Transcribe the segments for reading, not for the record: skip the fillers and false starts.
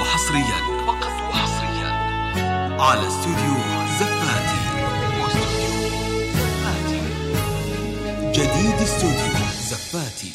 وحصريا على استوديو زفاتي. جديد استوديو زفاتي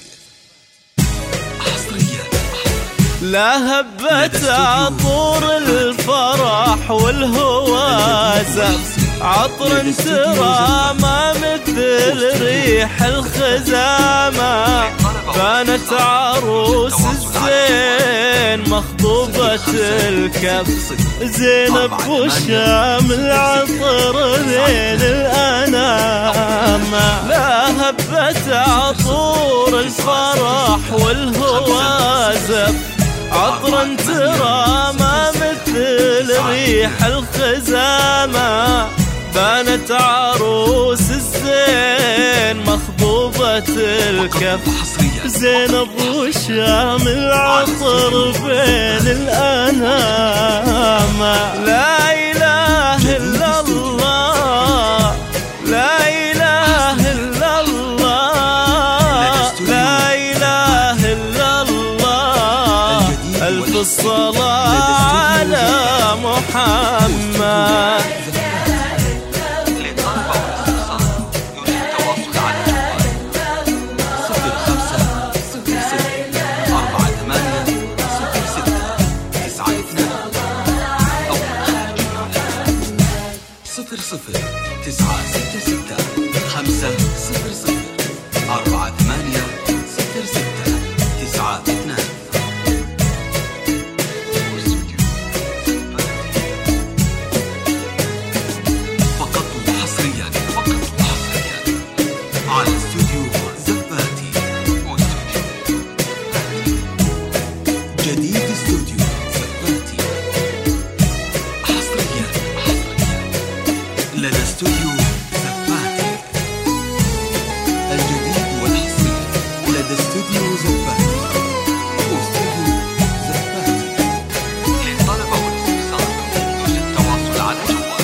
حصريا. لا هبت عطور الفرح والهوازة، عطر ترى ما مثل ريح الخزامة. بانت عروس الزين مخطوبة الكف، زينب وشام العطر ذيل الأنام. لا هبت عطور الفرح والهوازة، عطر ترى ما مثل ريح الخزامة. بانت عروس الزين مخطوبة الكف، زينب وشام العطر بين الأنام. لا إله إلا الله، لا إله إلا الله، لا إله إلا الله. ألف الصلاة على محمد. صفر 9 6 6 5 0 0 4 8 0 6 9 2. فقط وحصريا على استوديو زفاتي. جديد استوديو زفاتي حصريا لدى استوديو زفاتي. الجديد والحصري لدى استوديو زفاتي واستوديو زفاتي. للطلبة والاستفسار يرجى التواصل على جوال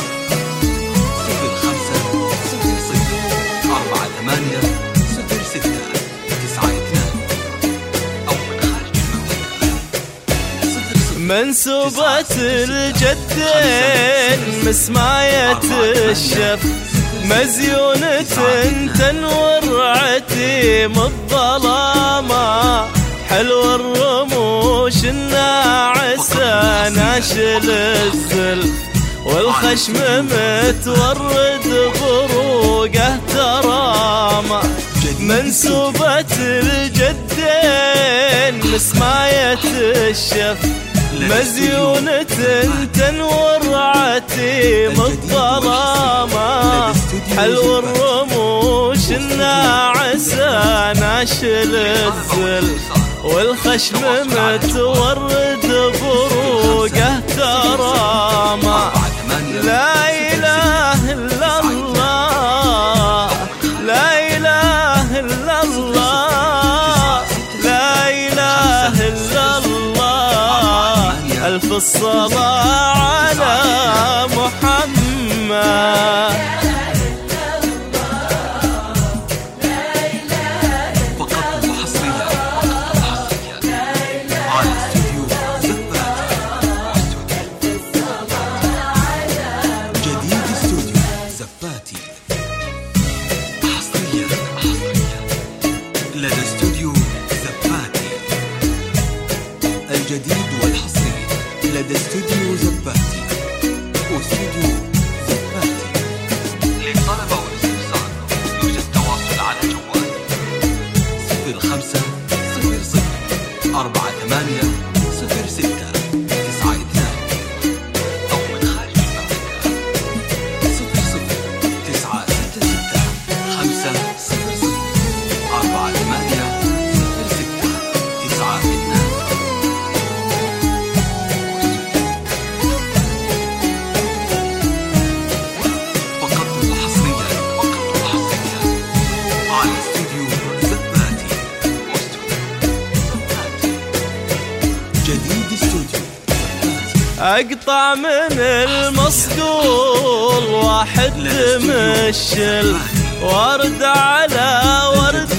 05 00 48 06 92 أو من خارج المملكة. منسوبة الجدين مسماية الشف، مزيونة تنور عتيم الظلامة. حلو الرموش الناعسة ناشل الزلف، والخشم متورد بروقه ترامة. منسوبة الجدين مسماية الشف، مزيونة تنور عتيم الظلامة. حلو الرموش الناعسة ناشل الزلف، والخشم متورد بروقه ترامة. لا إله إلا الله، لا إله إلا الله، لا إله إلا الله. ألف الصلاة على محمد. فقط وحصريا على استوديو زفاتي. جديد استوديو زفاتي حصريا لدى استوديو زفاتي. الجديد والحصري لدى استوديو زفاتي واستوديو زفاتي. للطلبة والاستفسار يرجى التواصل على جوال 05 00 48 06 92 أو من خارج المملكة 00 9 6 6 5 0 0 4 8 0 6 9 2. جديد استوديو أقطع من المصقول واحد مشل، ورد على ورد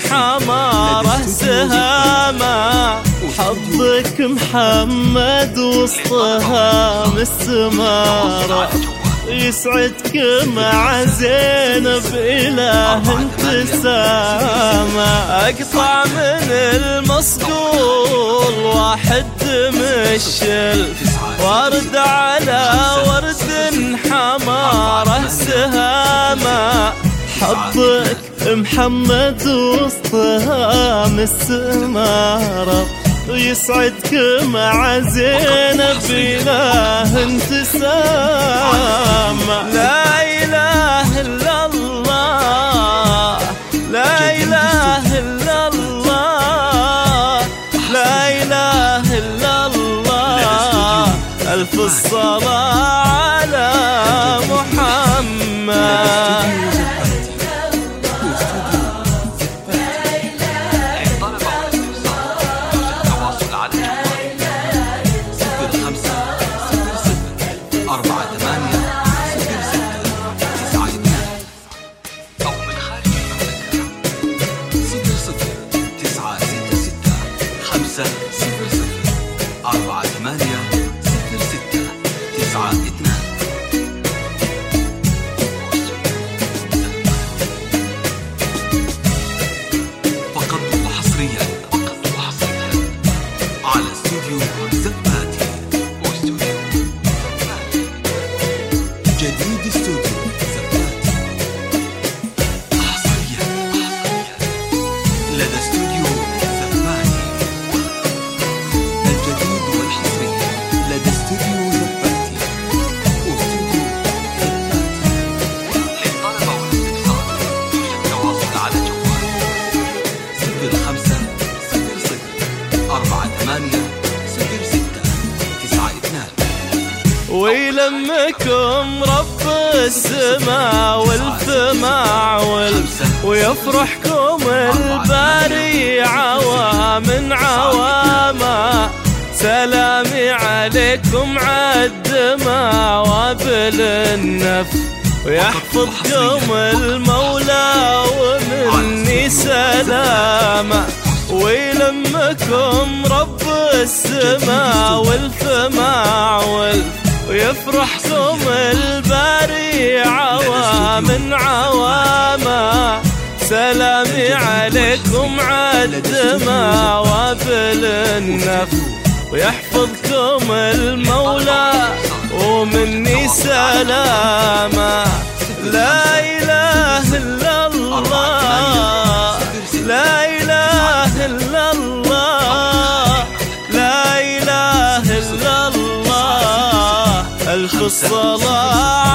حماره سهامه. حظك محمد وسطها مسمارة يسعدك مع زينب إله انتسامة. أقطع من المصقول واحد مشل ورد على ورد حماره سهامة. حظك محمد وسطها مسمارة يسعدك مع زينب إله انتسامة. لا إله إلا الله لا إله إلا الله لا إله إلا الله. ألف الصلاة على محمد. فقط وحصريا على استوديو زباتي واستوديو زباتي. جديد استوديو زباتي حصريا لدى استوديو زباتي. الجديد والحصري لدى استوديو زباتي واستوديو زباتي. للطلبة والاستفسار يرجى التواصل على جوال 0500480692. ويلمكم رب السماء والفماع ويفرحكم الباري عوام عواما. سلامي عليكم عالدماء وابل النف ويحفظكم المولى ومني سلامة. ويلمكم رب السماء والفماع ويفرحكم الباري عوام عواما. سلامي عليكم عالدماء وابل النف ويحفظكم المولى ومني سلامة. لا إله إلا الله لا إله إلا الله لا إله إلا الله. ألف الصلاة